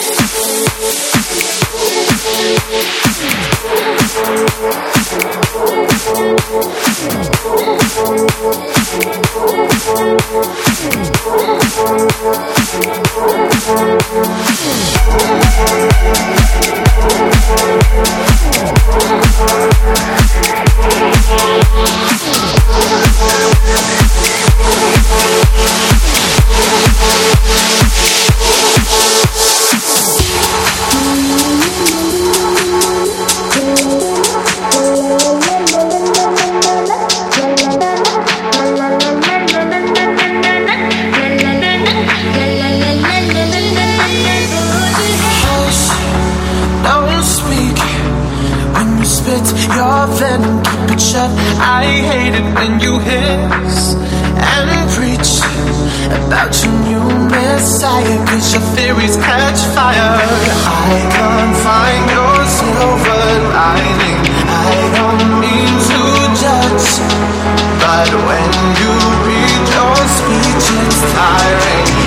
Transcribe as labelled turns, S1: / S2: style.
S1: Your venom, keep it shut. I hate it when you hiss and preach about your new messiah, 'cause your theories catch fire. I can't find your silver lining. I don't mean to judge, but when you read your speech, it's tiring.